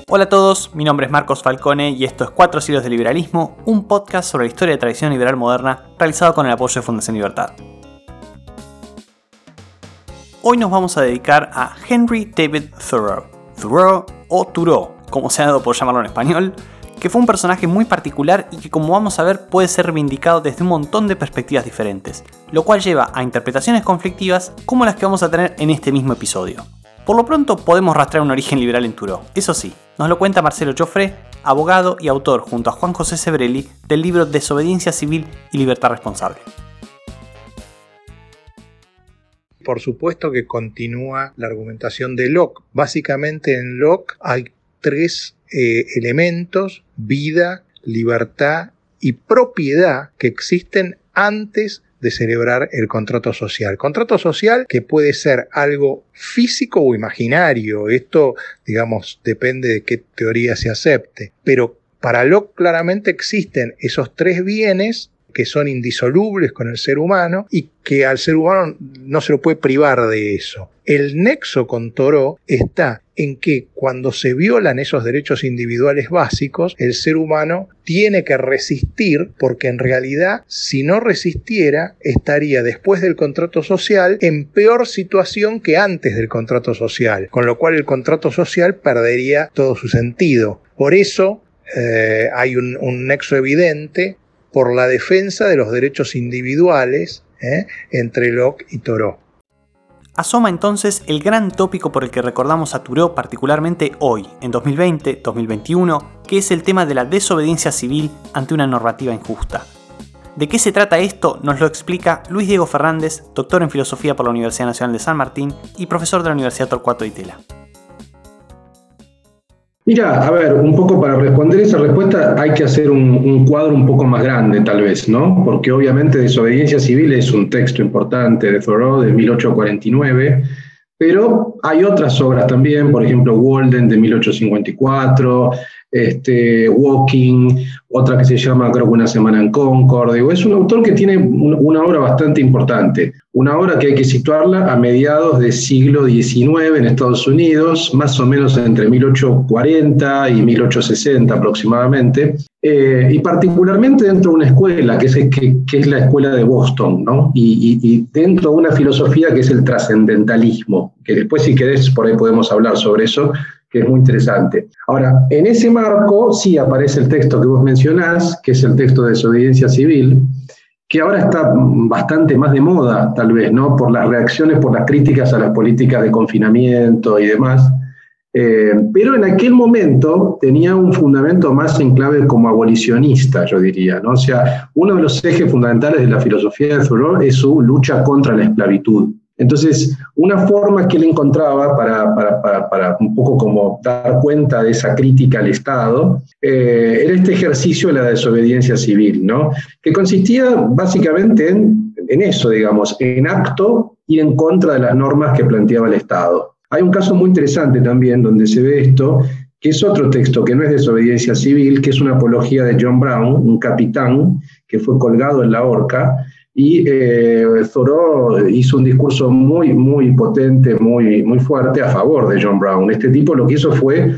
Hola a todos, mi nombre es Marcos Falcone y esto es 4 siglos de liberalismo, un podcast sobre la historia de la tradición liberal moderna realizado con el apoyo de Fundación Libertad. Hoy nos vamos a dedicar a Henry David Thoreau o Thoreau, como se ha dado por llamarlo en español, que fue un personaje muy particular y que, como vamos a ver, puede ser reivindicado desde un montón de perspectivas diferentes, lo cual lleva a interpretaciones conflictivas como las que vamos a tener en este mismo episodio. Por lo pronto podemos rastrear un origen liberal en Thoreau, eso sí, nos lo cuenta Marcelo Joffre, abogado y autor junto a Juan José Sebrelli del libro Desobediencia Civil y Libertad Responsable. Por supuesto que continúa la argumentación de Locke. Básicamente en Locke hay tres elementos: vida, libertad y propiedad, que existen antes de celebrar el contrato social. Contrato social que puede ser algo físico o imaginario. Esto, digamos, depende de qué teoría se acepte. Pero para Locke claramente existen esos tres bienes que son indisolubles con el ser humano y que al ser humano no se lo puede privar de eso. El nexo con Thoreau está en que cuando se violan esos derechos individuales básicos, el ser humano tiene que resistir, porque en realidad, si no resistiera, estaría después del contrato social en peor situación que antes del contrato social, con lo cual el contrato social perdería todo su sentido. Por eso hay un nexo evidente por la defensa de los derechos individuales entre Locke y Thoreau. Asoma entonces el gran tópico por el que recordamos a Thoreau particularmente hoy, en 2020-2021, que es el tema de la desobediencia civil ante una normativa injusta. ¿De qué se trata esto? Nos lo explica Luis Diego Fernández, doctor en Filosofía por la Universidad Nacional de San Martín y profesor de la Universidad Torcuato Di Tella. Mira, a ver, un poco para responder esa respuesta hay que hacer un cuadro un poco más grande tal vez, ¿no? Porque obviamente Desobediencia Civil es un texto importante de Thoreau de 1849, pero hay otras obras también, por ejemplo Walden de 1854, Walking, otra que se llama creo que Una semana en Concord. Es un autor que tiene una obra bastante importante, una obra que hay que situarla a mediados del siglo XIX en Estados Unidos, más o menos entre 1840 y 1860 aproximadamente, y particularmente dentro de una escuela que es la escuela de Boston, ¿no? Y dentro de una filosofía que es el trascendentalismo, que después, si querés, por ahí podemos hablar sobre eso, que es muy interesante. Ahora, en ese marco sí aparece el texto que vos mencionás, que es el texto de Desobediencia Civil, que ahora está bastante más de moda, tal vez, ¿no? Por las reacciones, por las críticas a las políticas de confinamiento y demás. Pero en aquel momento tenía un fundamento más en clave como abolicionista, yo diría, ¿no? O sea, uno de los ejes fundamentales de la filosofía de Thoreau es su lucha contra la esclavitud. Entonces, una forma que él encontraba para un poco como dar cuenta de esa crítica al Estado era este ejercicio de la desobediencia civil, ¿no? Que consistía básicamente en eso, digamos, en acto ir en contra de las normas que planteaba el Estado. Hay un caso muy interesante también donde se ve esto, que es otro texto que no es desobediencia civil, que es una apología de John Brown, un capitán que fue colgado en la horca. Y Thoreau hizo un discurso muy, muy potente, muy, muy fuerte a favor de John Brown. Este tipo lo que hizo fue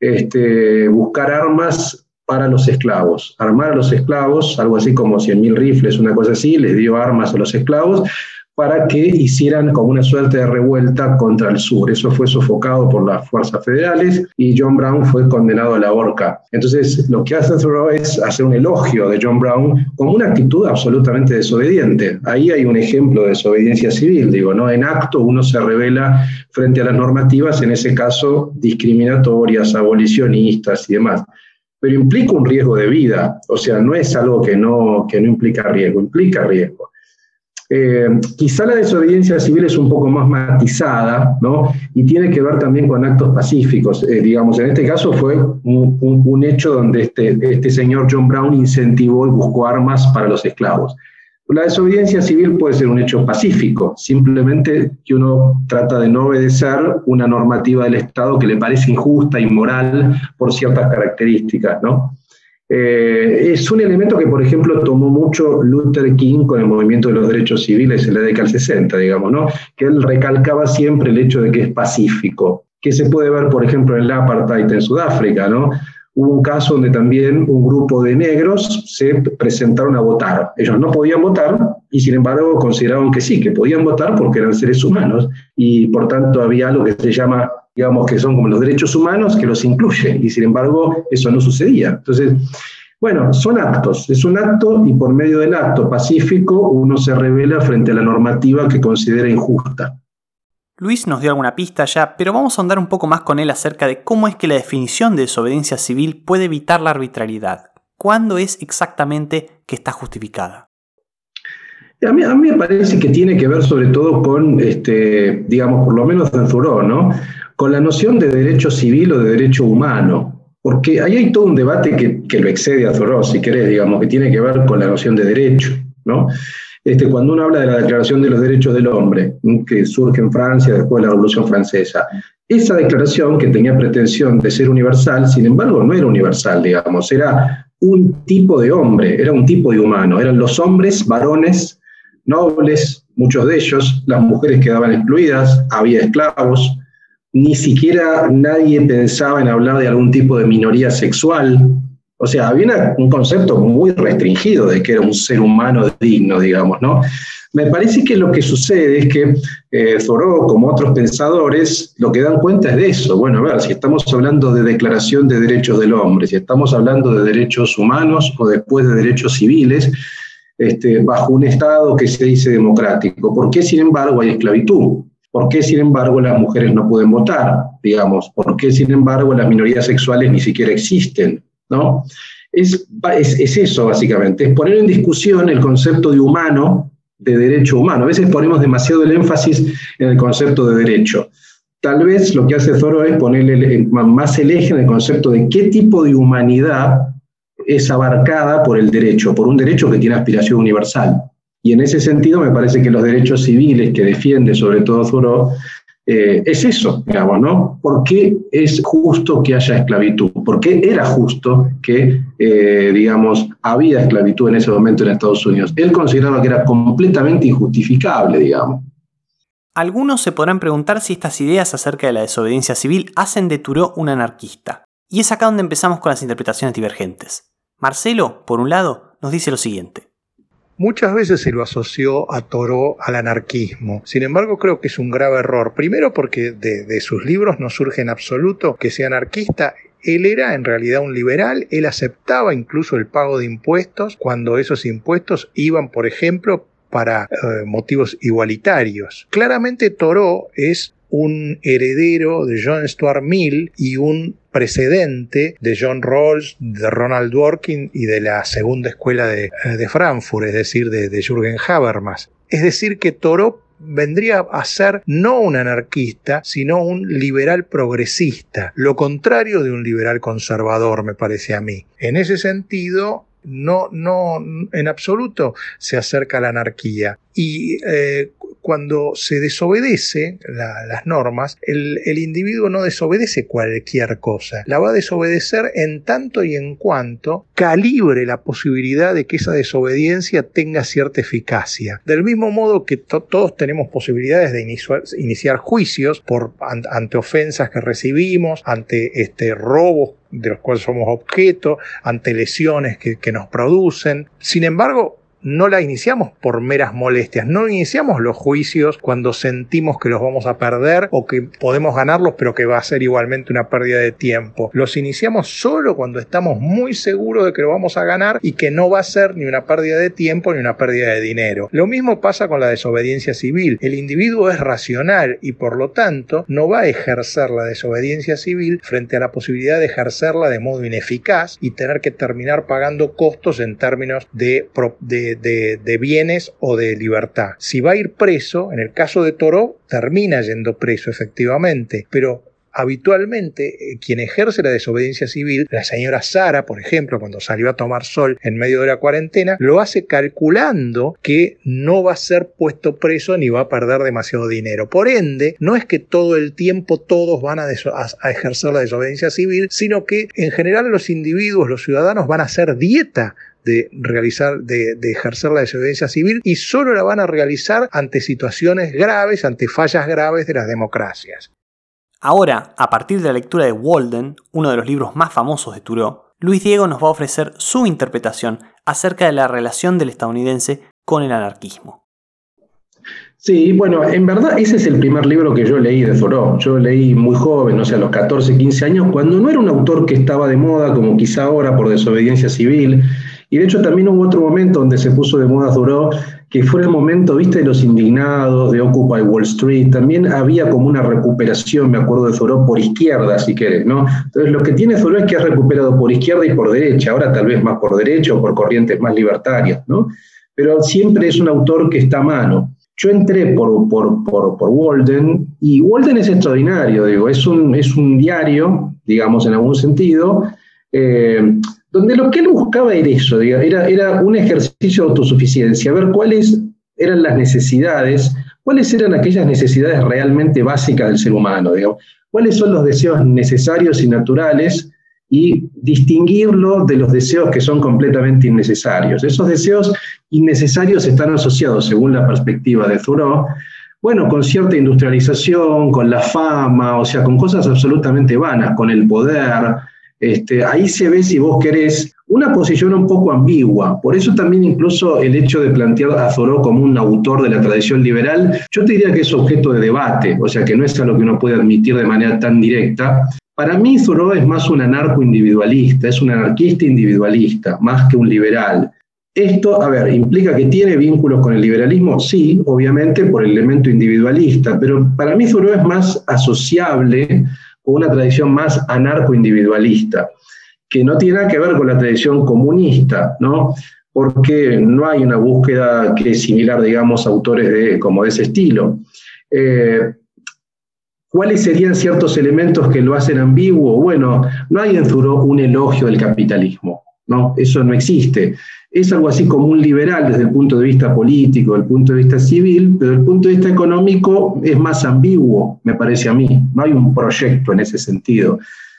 buscar armas para los esclavos, armar a los esclavos, algo así como 100.000 rifles, una cosa así, les dio armas a los esclavos para que hicieran como una suerte de revuelta contra el sur. Eso fue sofocado por las fuerzas federales y John Brown fue condenado a la horca. Entonces, lo que hace Thoreau es hacer un elogio de John Brown como una actitud absolutamente desobediente. Ahí hay un ejemplo de desobediencia civil, digo, ¿no? En acto uno se rebela frente a las normativas, en ese caso discriminatorias, abolicionistas y demás. Pero implica un riesgo de vida, o sea, no es algo que no implica riesgo, implica riesgo. Quizá la desobediencia civil es un poco más matizada, ¿no? Y tiene que ver también con actos pacíficos. Digamos, en este caso fue un hecho donde este señor John Brown incentivó y buscó armas para los esclavos. La desobediencia civil puede ser un hecho pacífico, simplemente que uno trata de no obedecer una normativa del Estado que le parece injusta, inmoral, por ciertas características, ¿no? Es un elemento que, por ejemplo, tomó mucho Luther King con el movimiento de los derechos civiles en la década del 60, digamos, ¿no? Que él recalcaba siempre el hecho de que es pacífico. que se puede ver, por ejemplo, en el apartheid en Sudáfrica, ¿no? Hubo un caso donde también un grupo de negros se presentaron a votar. Ellos no podían votar y sin embargo consideraron que sí, que podían votar porque eran seres humanos y por tanto había algo que se llama, digamos, que son como los derechos humanos que los incluye y sin embargo eso no sucedía. Entonces, bueno, son actos, es un acto y por medio del acto pacífico uno se revela frente a la normativa que considera injusta. Luis nos dio alguna pista ya, pero vamos a ahondar un poco más con él acerca de cómo es que la definición de desobediencia civil puede evitar la arbitrariedad. ¿Cuándo es exactamente que está justificada? A mí me parece que tiene que ver sobre todo con, digamos, por lo menos en Thoreau, ¿no? Con la noción de derecho civil o de derecho humano. Porque ahí hay todo un debate que lo excede a Thoreau, si querés, digamos, que tiene que ver con la noción de derecho, ¿no? Cuando uno habla de la Declaración de los Derechos del Hombre, que surge en Francia después de la Revolución Francesa, esa declaración que tenía pretensión de ser universal, sin embargo, no era universal, digamos, era un tipo de hombre, era un tipo de humano, eran los hombres, varones, nobles, muchos de ellos, las mujeres quedaban excluidas, había esclavos, ni siquiera nadie pensaba en hablar de algún tipo de minoría sexual. O sea, había un concepto muy restringido de que era un ser humano digno, digamos, ¿no? Me parece que lo que sucede es que Thoreau, como otros pensadores, lo que dan cuenta es de eso. Bueno, a ver, si estamos hablando de Declaración de Derechos del Hombre, si estamos hablando de derechos humanos o después de derechos civiles, bajo un Estado que se dice democrático, ¿por qué, sin embargo, hay esclavitud? ¿Por qué, sin embargo, las mujeres no pueden votar? Digamos, ¿por qué, sin embargo, las minorías sexuales ni siquiera existen? ¿No? Es eso, básicamente, es poner en discusión el concepto de humano, de derecho humano. A veces ponemos demasiado el énfasis en el concepto de derecho. Tal vez lo que hace Thoreau es ponerle más el eje en el concepto de qué tipo de humanidad es abarcada por el derecho, por un derecho que tiene aspiración universal. Y en ese sentido me parece que los derechos civiles que defiende sobre todo Thoreau es eso, digamos, ¿no? ¿Por qué es justo que haya esclavitud? ¿Por qué era justo que, digamos, había esclavitud en ese momento en Estados Unidos? Él consideraba que era completamente injustificable, digamos. Algunos se podrán preguntar si estas ideas acerca de la desobediencia civil hacen de Thoreau un anarquista. Y es acá donde empezamos con las interpretaciones divergentes. Marcelo, por un lado, nos dice lo siguiente. Muchas veces se lo asoció a Thoreau al anarquismo. Sin embargo, creo que es un grave error. Primero porque de sus libros no surge en absoluto que sea anarquista. Él era en realidad un liberal, él aceptaba incluso el pago de impuestos cuando esos impuestos iban, por ejemplo, para motivos igualitarios. Claramente Thoreau es un heredero de John Stuart Mill y un precedente de John Rawls, de Ronald Dworkin y de la segunda escuela de Frankfurt, es decir, de Jürgen Habermas. Es decir, que Thoreau vendría a ser no un anarquista, sino un liberal progresista, lo contrario de un liberal conservador, me parece a mí. En ese sentido, no en absoluto se acerca a la anarquía. Y cuando se desobedece las normas, el individuo no desobedece cualquier cosa. La va a desobedecer en tanto y en cuanto calibre la posibilidad de que esa desobediencia tenga cierta eficacia. Del mismo modo que todos tenemos posibilidades de iniciar juicios ante ofensas que recibimos, ante robos de los cuales somos objeto, ante lesiones que nos producen. Sin embargo, no la iniciamos por meras molestias, no iniciamos los juicios cuando sentimos que los vamos a perder o que podemos ganarlos pero que va a ser igualmente una pérdida de tiempo. Los iniciamos solo cuando estamos muy seguros de que lo vamos a ganar y que no va a ser ni una pérdida de tiempo ni una pérdida de dinero. Lo mismo pasa con la desobediencia civil. El individuo es racional y por lo tanto no va a ejercer la desobediencia civil frente a la posibilidad de ejercerla de modo ineficaz y tener que terminar pagando costos en términos de bienes o de libertad. Si va a ir preso, en el caso de Thoreau, termina yendo preso efectivamente, pero habitualmente quien ejerce la desobediencia civil, la señora Sara, por ejemplo, cuando salió a tomar sol en medio de la cuarentena, lo hace calculando que no va a ser puesto preso ni va a perder demasiado dinero. Por ende, no es que todo el tiempo todos van a ejercer la desobediencia civil, sino que en general los individuos, los ciudadanos van a hacer dieta de ejercer la desobediencia civil y solo la van a realizar ante situaciones graves, ante fallas graves de las democracias. Ahora, a partir de la lectura de Walden, uno de los libros más famosos de Thoreau, Luis Diego nos va a ofrecer su interpretación acerca de la relación del estadounidense con el anarquismo. Sí, bueno, en verdad ese es el primer libro que yo leí de Thoreau. Yo leí muy joven, o sea, a los 14, 15 años, cuando no era un autor que estaba de moda, como quizá ahora por desobediencia civil. Y de hecho también hubo otro momento donde se puso de moda Thoreau, que fue el momento, viste, de los indignados, de Occupy Wall Street. También había como una recuperación, me acuerdo, de Thoreau por izquierda, si querés, ¿no? Entonces lo que tiene Thoreau es que ha recuperado por izquierda y por derecha, ahora tal vez más por derecha o por corrientes más libertarias, ¿no? Pero siempre es un autor que está a mano. Yo entré por Walden, y Walden es extraordinario, digo, es un diario, digamos, en algún sentido, donde lo que él buscaba era eso, digo, era un ejercicio de autosuficiencia, ver cuáles eran las necesidades, cuáles eran aquellas necesidades realmente básicas del ser humano, digo, cuáles son los deseos necesarios y naturales, y distinguirlo de los deseos que son completamente innecesarios. Esos deseos innecesarios están asociados, según la perspectiva de Thoreau, bueno, con cierta industrialización, con la fama, o sea, con cosas absolutamente vanas, con el poder. Ahí se ve, si vos querés, una posición un poco ambigua. Por eso también incluso el hecho de plantear a Thoreau como un autor de la tradición liberal, yo te diría que es objeto de debate, o sea, que no es algo que uno puede admitir de manera tan directa. Para mí Thoreau es más un anarco-individualista, es un anarquista individualista, más que un liberal. Esto, a ver, ¿implica que tiene vínculos con el liberalismo? Sí, obviamente por el elemento individualista, pero para mí Thoreau es más asociable con una tradición más anarco-individualista, que no tiene nada que ver con la tradición comunista, ¿no? Porque no hay una búsqueda que es similar, digamos, a autores como de ese estilo. ¿Cuáles serían ciertos elementos que lo hacen ambiguo? Bueno, no hay en Thoreau un elogio del capitalismo, ¿no? Eso no existe. Es algo así como un liberal desde el punto de vista político, desde el punto de vista civil, pero desde el punto de vista económico es más ambiguo, me parece a mí. No hay un proyecto en ese sentido.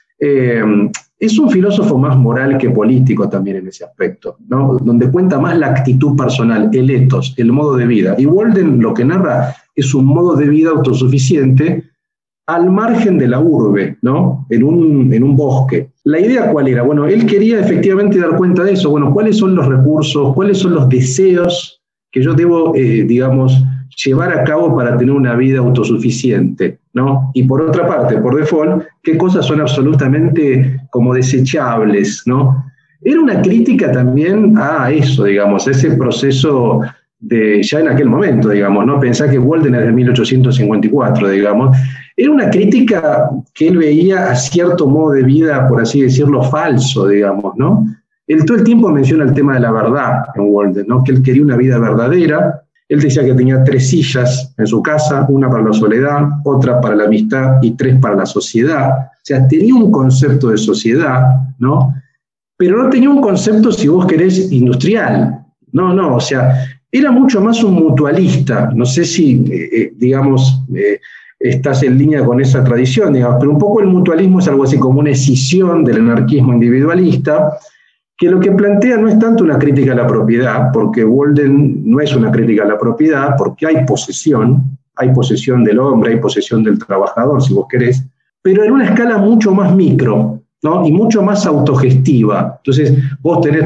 Es un filósofo más moral que político también en ese aspecto, ¿no? Donde cuenta más la actitud personal, el ethos, el modo de vida. Y Walden lo que narra es un modo de vida autosuficiente al margen de la urbe, ¿no? En un bosque. ¿La idea cuál era? Bueno, él quería efectivamente dar cuenta de eso. Bueno, ¿cuáles son los recursos, cuáles son los deseos que yo debo, digamos, llevar a cabo para tener una vida autosuficiente, ¿no? Y por otra parte, por default, ¿qué cosas son absolutamente como desechables, ¿no? Era una crítica también a eso, digamos, a ese proceso ya en aquel momento, digamos, ¿no? Pensá que Walden es de 1854, digamos. Era una crítica que él veía a cierto modo de vida, por así decirlo, falso, digamos, ¿no? Él todo el tiempo menciona el tema de la verdad en Walden, ¿no? Que él quería una vida verdadera. Él decía que tenía 3 sillas en su casa, una para la soledad, otra para la amistad y 3 para la sociedad. O sea, tenía un concepto de sociedad, ¿no? Pero no tenía un concepto, si vos querés, industrial. No, o sea, era mucho más un mutualista. No sé si, digamos, estás en línea con esa tradición, digamos, pero un poco el mutualismo es algo así como una escisión del anarquismo individualista, que lo que plantea no es tanto una crítica a la propiedad, porque Walden no es una crítica a la propiedad, porque hay posesión del hombre, hay posesión del trabajador, si vos querés, pero en una escala mucho más micro, ¿no? Y mucho más autogestiva. Entonces, vos tenés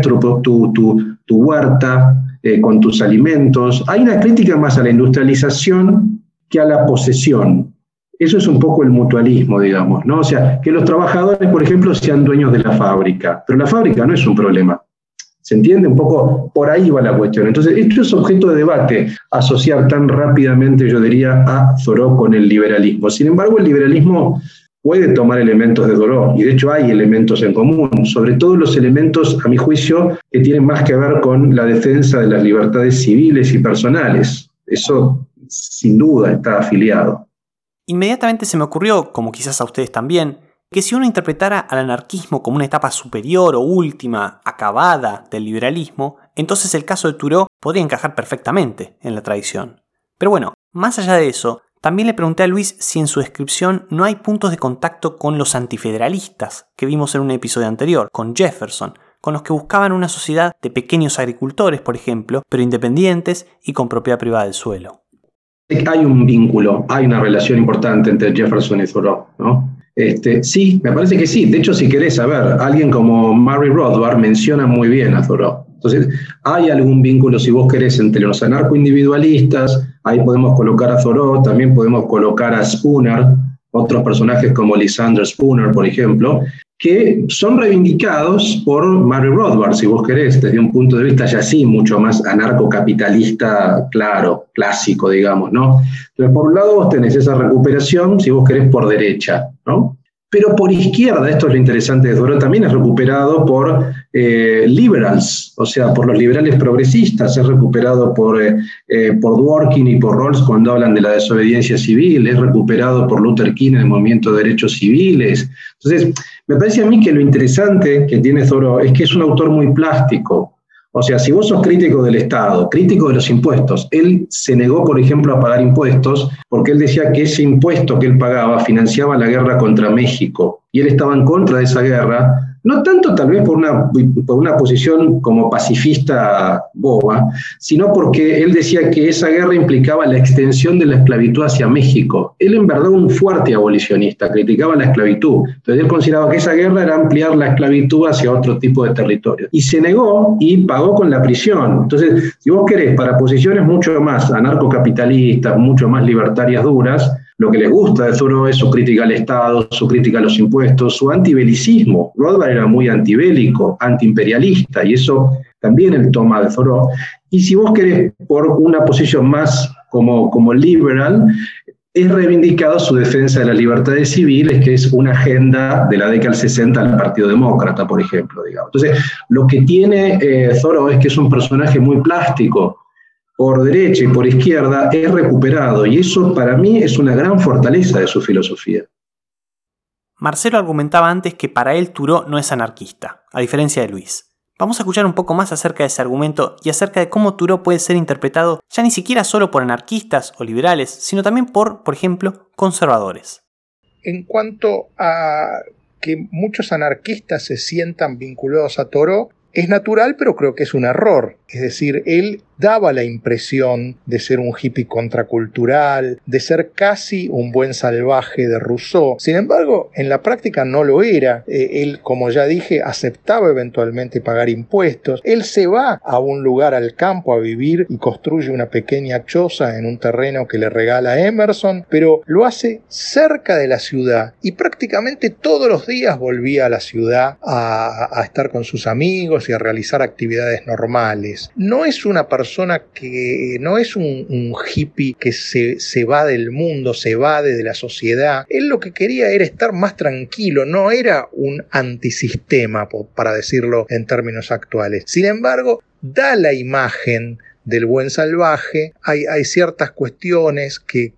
tu huerta con tus alimentos. Hay una crítica más a la industrialización que a la posesión. Eso es un poco el mutualismo, digamos, ¿no? O sea, que los trabajadores, por ejemplo, sean dueños de la fábrica, pero la fábrica no es un problema. ¿Se entiende? Un poco por ahí va la cuestión. Entonces, esto es objeto de debate, asociar tan rápidamente, yo diría, a Thoreau con el liberalismo. Sin embargo, el liberalismo puede tomar elementos de Thoreau, y de hecho hay elementos en común, sobre todo los elementos, a mi juicio, que tienen más que ver con la defensa de las libertades civiles y personales. Eso, sin duda, está afiliado. Inmediatamente se me ocurrió, como quizás a ustedes también, que si uno interpretara al anarquismo como una etapa superior o última, acabada del liberalismo, entonces el caso de Thoreau podría encajar perfectamente en la tradición. Pero bueno, más allá de eso, también le pregunté a Luis si en su descripción no hay puntos de contacto con los antifederalistas que vimos en un episodio anterior, con Jefferson, con los que buscaban una sociedad de pequeños agricultores, por ejemplo, pero independientes y con propiedad privada del suelo. hay un vínculo, hay una relación importante entre Jefferson y Thoreau, ¿no? Sí, me parece que sí. De hecho, si querés saber, alguien como Murray Rothbard menciona muy bien a Thoreau. Entonces, hay algún vínculo, si vos querés, entre los anarcoindividualistas. Ahí podemos colocar a Thoreau, también podemos colocar a Spooner, otros personajes como Lysander Spooner, por ejemplo, que son reivindicados por Murray Rothbard, si vos querés, desde un punto de vista ya sí mucho más anarcocapitalista, claro, clásico, digamos, ¿no? Entonces, por un lado vos tenés esa recuperación, si vos querés, por derecha, ¿no? Pero por izquierda, esto es lo interesante de Thoreau, también es recuperado por liberals, o sea, por los liberales progresistas, es recuperado por Dworkin y por Rawls cuando hablan de la desobediencia civil, es recuperado por Luther King en el movimiento de derechos civiles. Entonces, me parece a mí que lo interesante que tiene Thoreau es que es un autor muy plástico. O sea, si vos sos crítico del Estado, crítico de los impuestos, él se negó, por ejemplo, a pagar impuestos porque él decía que ese impuesto que él pagaba financiaba la guerra contra México. Y él estaba en contra de esa guerra, no tanto tal vez por una posición como pacifista boba, sino porque él decía que esa guerra implicaba la extensión de la esclavitud hacia México. Él en verdad un fuerte abolicionista, criticaba la esclavitud. Entonces él consideraba que esa guerra era ampliar la esclavitud hacia otro tipo de territorio. Y se negó y pagó con la prisión. Entonces, si vos querés, para posiciones mucho más anarcocapitalistas, mucho más libertarias duras, lo que les gusta de Thoreau es su crítica al Estado, su crítica a los impuestos, su antibelicismo. Rothbard era muy antibélico, antiimperialista, y eso también él toma de Thoreau. Y si vos querés, por una posición más como liberal, es reivindicado su defensa de las libertades civiles, que es una agenda de la década del 60 del Partido Demócrata, por ejemplo, digamos. Entonces, lo que tiene Thoreau es que es un personaje muy plástico, por derecha y por izquierda, es recuperado, y eso para mí es una gran fortaleza de su filosofía. Marcelo argumentaba antes que para él Thoreau no es anarquista, a diferencia de Luis. Vamos a escuchar un poco más acerca de ese argumento y acerca de cómo Thoreau puede ser interpretado ya ni siquiera solo por anarquistas o liberales, sino también por ejemplo, conservadores. En cuanto a que muchos anarquistas se sientan vinculados a Thoreau, es natural, pero creo que es un error. Es decir, él daba la impresión de ser un hippie contracultural, de ser casi un buen salvaje de Rousseau. Sin embargo, en la práctica no lo era. Él, como ya dije, aceptaba eventualmente pagar impuestos. Él se va a un lugar al campo a vivir y construye una pequeña choza en un terreno que le regala Emerson, pero lo hace cerca de la ciudad y prácticamente todos los días volvía a la ciudad a estar con sus amigos y a realizar actividades normales. No es una persona que no es un hippie que se va del mundo, se evade de la sociedad. Él lo que quería era estar más tranquilo, no era un antisistema, para decirlo en términos actuales. Sin embargo, da la imagen del buen salvaje. Hay ciertas cuestiones que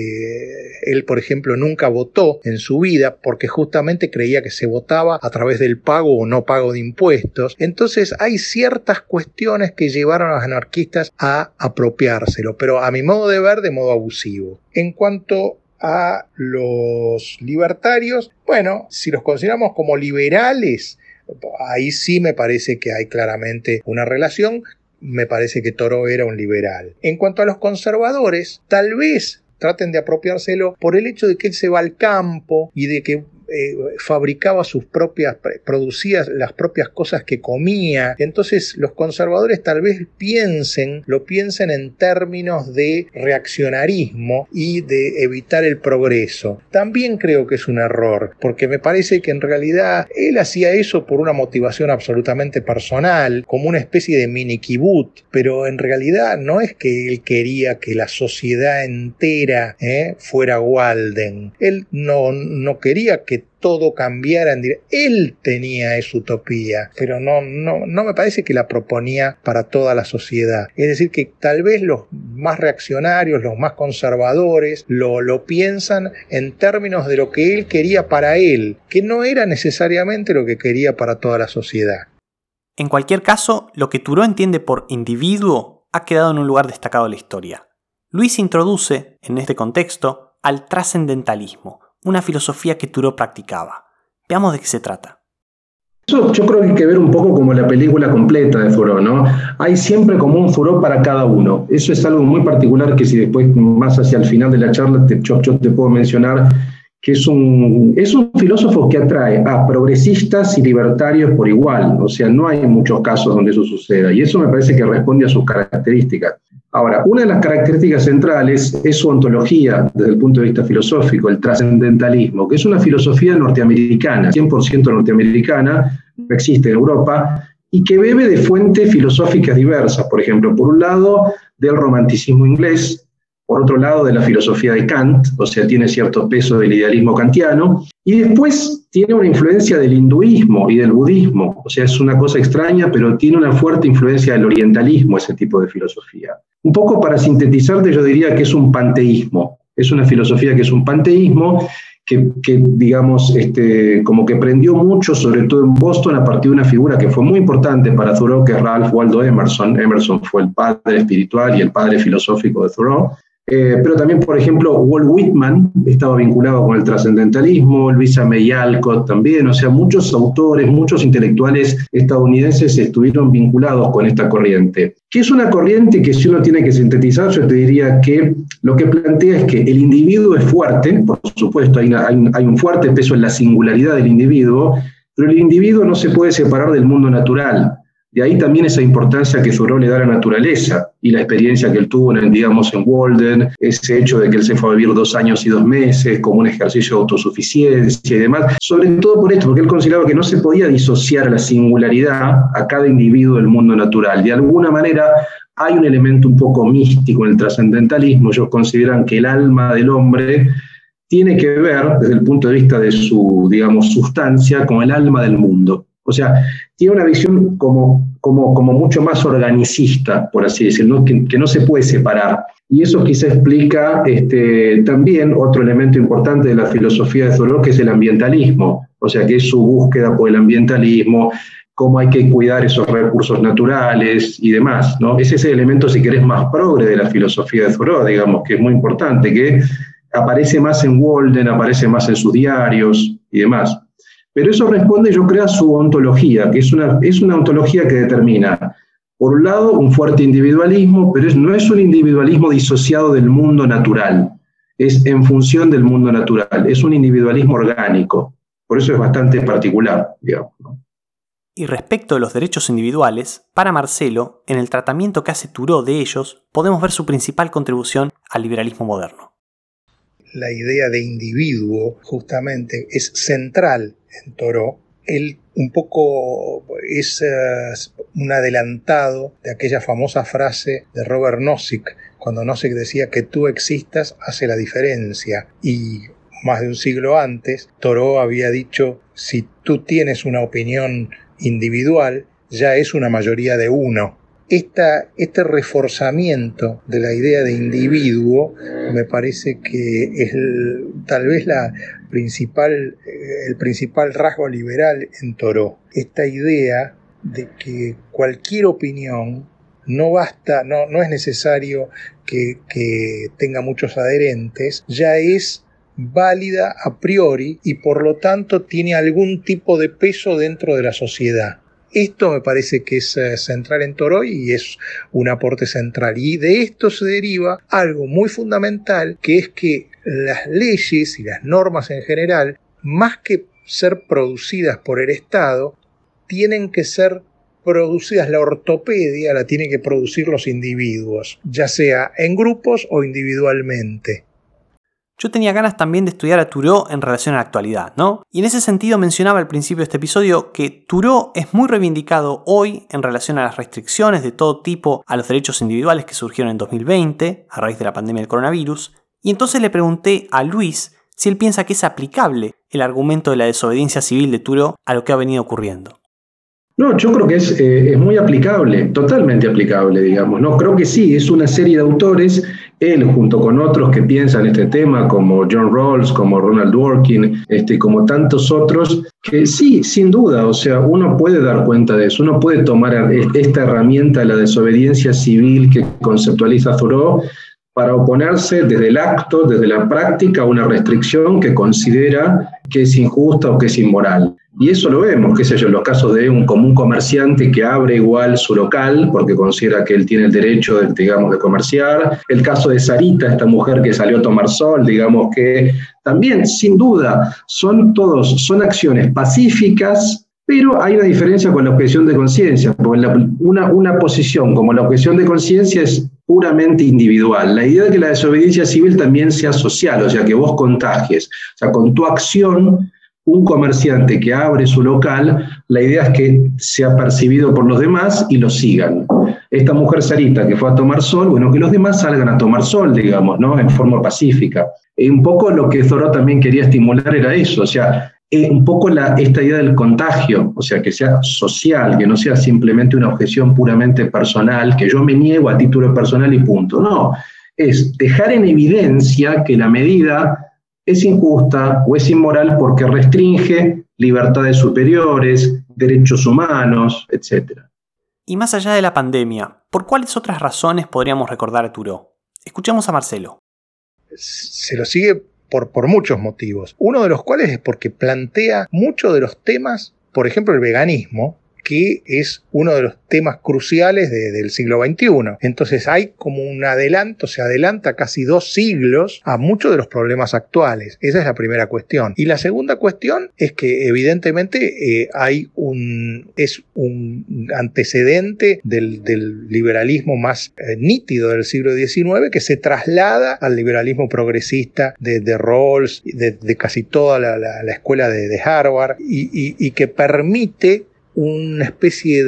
él, por ejemplo, nunca votó en su vida porque justamente creía que se votaba a través del pago o no pago de impuestos. Entonces hay ciertas cuestiones que llevaron a los anarquistas a apropiárselo, pero a mi modo de ver, de modo abusivo. En cuanto a los libertarios, bueno, si los consideramos como liberales, ahí sí me parece que hay claramente una relación. Me parece que Thoreau era un liberal. En cuanto a los conservadores, tal vez traten de apropiárselo por el hecho de que él se va al campo y de que fabricaba producía las propias cosas que comía. Entonces los conservadores tal vez lo piensen en términos de reaccionarismo y de evitar el progreso. También creo que es un error, porque me parece que en realidad él hacía eso por una motivación absolutamente personal, como una especie de mini kibut, pero en realidad no es que él quería que la sociedad entera fuera Walden. Él no quería que todo cambiara él tenía esa utopía, pero no me parece que la proponía para toda la sociedad. Es decir, que tal vez los más reaccionarios, los más conservadores, lo piensan en términos de lo que él quería para él, que no era necesariamente lo que quería para toda la sociedad. En cualquier caso, lo que Thoreau entiende por individuo ha quedado en un lugar destacado en la historia. Luis introduce, en este contexto, al trascendentalismo, una filosofía que Thoreau practicaba. Veamos de qué se trata. Eso yo creo que hay que ver un poco como la película completa de Thoreau, ¿no? Hay siempre como un Thoreau para cada uno. Eso es algo muy particular que si después, más hacia el final de la charla, yo te puedo mencionar que es un filósofo que atrae a progresistas y libertarios por igual. O sea, no hay muchos casos donde eso suceda. Y eso me parece que responde a sus características. Ahora, una de las características centrales es su ontología desde el punto de vista filosófico, el trascendentalismo, que es una filosofía norteamericana, 100% norteamericana, no existe en Europa, y que bebe de fuentes filosóficas diversas, por ejemplo, por un lado del romanticismo inglés, por otro lado de la filosofía de Kant, o sea, tiene cierto peso del idealismo kantiano, y después tiene una influencia del hinduismo y del budismo, o sea, es una cosa extraña, pero tiene una fuerte influencia del orientalismo, ese tipo de filosofía. Un poco para sintetizarte, yo diría que es un panteísmo, es una filosofía que es un panteísmo, que digamos, como que prendió mucho, sobre todo en Boston, a partir de una figura que fue muy importante para Thoreau, que es Ralph Waldo Emerson. Emerson fue el padre espiritual y el padre filosófico de Thoreau. Pero también, por ejemplo, Walt Whitman estaba vinculado con el trascendentalismo, Louisa May Alcott también, o sea, muchos autores, muchos intelectuales estadounidenses estuvieron vinculados con esta corriente. Que es una corriente que, si uno tiene que sintetizar, yo te diría que lo que plantea es que el individuo es fuerte, por supuesto, hay un fuerte peso en la singularidad del individuo, pero el individuo no se puede separar del mundo natural. De ahí también esa importancia que Thoreau le da a la naturaleza y la experiencia que él tuvo, digamos, en Walden, ese hecho de que él se fue a vivir 2 años y 2 meses como un ejercicio de autosuficiencia y demás, sobre todo por esto, porque él consideraba que no se podía disociar a la singularidad a cada individuo del mundo natural. De alguna manera hay un elemento un poco místico en el trascendentalismo. Ellos consideran que el alma del hombre tiene que ver, desde el punto de vista de su, digamos, sustancia, con el alma del mundo. O sea, tiene una visión como mucho más organicista, por así decirlo, que no se puede separar. Y eso quizá explica también otro elemento importante de la filosofía de Thoreau, que es el ambientalismo. O sea, que es su búsqueda por el ambientalismo, cómo hay que cuidar esos recursos naturales y demás, ¿no? Ese es el elemento, si querés, más progre de la filosofía de Thoreau, digamos, que es muy importante, que aparece más en Walden, aparece más en sus diarios y demás. Pero eso responde, yo creo, a su ontología, que es una ontología que determina, por un lado, un fuerte individualismo, pero no es un individualismo disociado del mundo natural, es en función del mundo natural, es un individualismo orgánico. Por eso es bastante particular, digamos, ¿no? Y respecto de los derechos individuales, para Marcelo, en el tratamiento que hace Thoreau de ellos, podemos ver su principal contribución al liberalismo moderno. La idea de individuo justamente es central en Thoreau. Él un poco es un adelantado de aquella famosa frase de Robert Nozick, cuando Nozick decía que tú existas hace la diferencia. Y más de un siglo antes, Thoreau había dicho, si tú tienes una opinión individual, ya es una mayoría de uno. Este reforzamiento de la idea de individuo me parece que es tal vez el principal rasgo liberal en Thoreau. Esta idea de que cualquier opinión no basta, no es necesario que tenga muchos adherentes, ya es válida a priori y por lo tanto tiene algún tipo de peso dentro de la sociedad. Esto me parece que es central en Thoreau y es un aporte central. Y de esto se deriva algo muy fundamental, que es que las leyes y las normas en general, más que ser producidas por el Estado, tienen que ser producidas, la ortopedia la tienen que producir los individuos, ya sea en grupos o individualmente. Yo tenía ganas también de estudiar a Thoreau en relación a la actualidad, ¿no? Y en ese sentido mencionaba al principio de este episodio que Thoreau es muy reivindicado hoy en relación a las restricciones de todo tipo a los derechos individuales que surgieron en 2020 a raíz de la pandemia del coronavirus. Y entonces le pregunté a Luis si él piensa que es aplicable el argumento de la desobediencia civil de Thoreau a lo que ha venido ocurriendo. No, yo creo que es muy aplicable, totalmente aplicable, digamos, ¿no? Creo que sí, es una serie de autores, él junto con otros que piensan este tema, como John Rawls, como Ronald Dworkin, como tantos otros, que sí, sin duda, o sea, uno puede dar cuenta de eso, uno puede tomar esta herramienta de la desobediencia civil que conceptualiza Thoreau para oponerse desde el acto, desde la práctica, a una restricción que considera que es injusta o que es inmoral. Y eso lo vemos, qué sé yo, en los casos de un común comerciante que abre igual su local porque considera que él tiene el derecho, de comerciar. El caso de Sarita, esta mujer que salió a tomar sol, digamos que también, sin duda, son acciones pacíficas, pero hay una diferencia con la objeción de conciencia, porque una posición como la objeción de conciencia es puramente individual. La idea de que la desobediencia civil también sea social, o sea, que vos contagies. O sea, con tu acción, un comerciante que abre su local, la idea es que sea percibido por los demás y lo sigan. Esta mujer Sarita que fue a tomar sol, bueno, que los demás salgan a tomar sol, digamos, ¿no? En forma pacífica. Un poco lo que Thoreau también quería estimular era eso, o sea, un poco esta idea del contagio, o sea, que sea social, que no sea simplemente una objeción puramente personal, que yo me niego a título personal y punto. No, es dejar en evidencia que la medida es injusta o es inmoral porque restringe libertades superiores, derechos humanos, etc. Y más allá de la pandemia, ¿por cuáles otras razones podríamos recordar a Thoreau? Escuchemos a Marcelo. Se lo sigue por muchos motivos. Uno de los cuales es porque plantea muchos de los temas, por ejemplo el veganismo, que es uno de los temas cruciales del siglo XXI. Entonces hay como un adelanto, se adelanta casi 2 siglos a muchos de los problemas actuales. Esa es la primera cuestión. Y la segunda cuestión es que evidentemente es un antecedente del liberalismo más nítido del siglo XIX que se traslada al liberalismo progresista de Rawls, de casi toda la escuela de Harvard y que permite una especie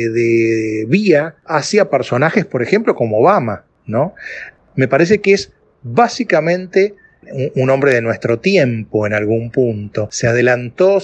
de vía hacia personajes, por ejemplo, como Obama, ¿no? Me parece que es básicamente un hombre de nuestro tiempo en algún punto. Se adelantó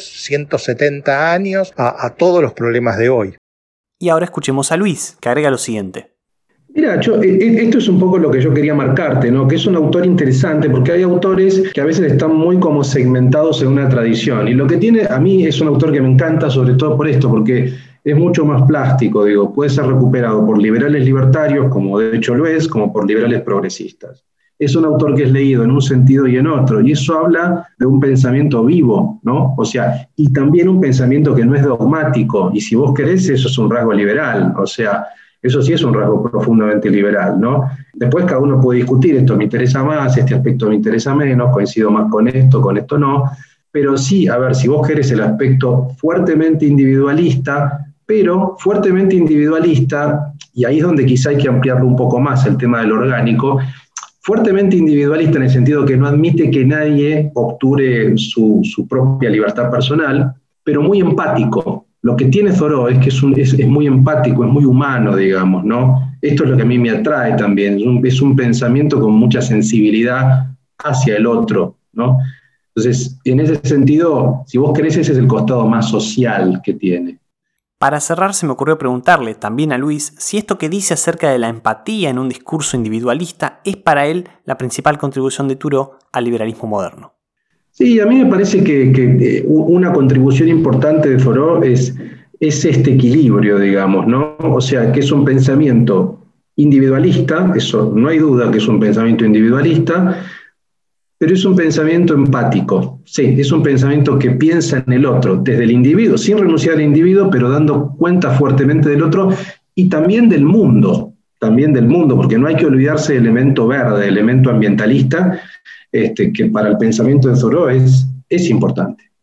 170 años a todos los problemas de hoy. Y ahora escuchemos a Luis, que agrega lo siguiente. Mira, esto es un poco lo que yo quería marcarte, ¿no? Que es un autor interesante porque hay autores que a veces están muy como segmentados en una tradición. Y lo que tiene, a mí es un autor que me encanta sobre todo por esto, porque es mucho más plástico, digo, puede ser recuperado por liberales libertarios, como de hecho lo es, como por liberales progresistas. Es un autor que es leído en un sentido y en otro, y eso habla de un pensamiento vivo, ¿no? O sea, y también un pensamiento que no es dogmático, y si vos querés, eso es un rasgo liberal, o sea, eso sí es un rasgo profundamente liberal, ¿no? Después cada uno puede discutir, esto me interesa más, este aspecto me interesa menos, coincido más con esto no, pero sí, a ver, si vos querés el aspecto fuertemente individualista, pero fuertemente individualista, y ahí es donde quizá hay que ampliarlo un poco más, el tema del orgánico, fuertemente individualista en el sentido que no admite que nadie obture su propia libertad personal, pero muy empático. Lo que tiene Thoreau es que es muy empático, es muy humano, digamos, ¿no? Esto es lo que a mí me atrae también, es un pensamiento con mucha sensibilidad hacia el otro, ¿no? Entonces, en ese sentido, si vos querés, ese es el costado más social que tiene. Para cerrar, se me ocurrió preguntarle también a Luis si esto que dice acerca de la empatía en un discurso individualista es para él la principal contribución de Thoreau al liberalismo moderno. Sí, a mí me parece que una contribución importante de Thoreau es este equilibrio, digamos, ¿no? O sea, que es un pensamiento individualista, eso no hay duda que es un pensamiento individualista, pero es un pensamiento empático, sí, es un pensamiento que piensa en el otro, desde el individuo, sin renunciar al individuo, pero dando cuenta fuertemente del otro y también del mundo, porque no hay que olvidarse del elemento verde, del elemento ambientalista, que para el pensamiento de Thoreau es importante.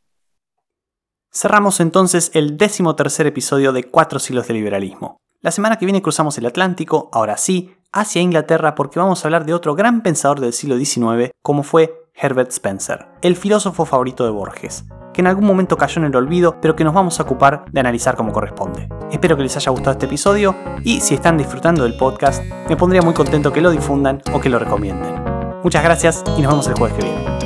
Cerramos entonces el 13º episodio de 4 siglos de liberalismo. La semana que viene cruzamos el Atlántico, ahora sí, hacia Inglaterra porque vamos a hablar de otro gran pensador del siglo XIX como fue Herbert Spencer, el filósofo favorito de Borges, que en algún momento cayó en el olvido pero que nos vamos a ocupar de analizar como corresponde. Espero que les haya gustado este episodio y si están disfrutando del podcast me pondría muy contento que lo difundan o que lo recomienden. Muchas gracias y nos vemos el jueves que viene.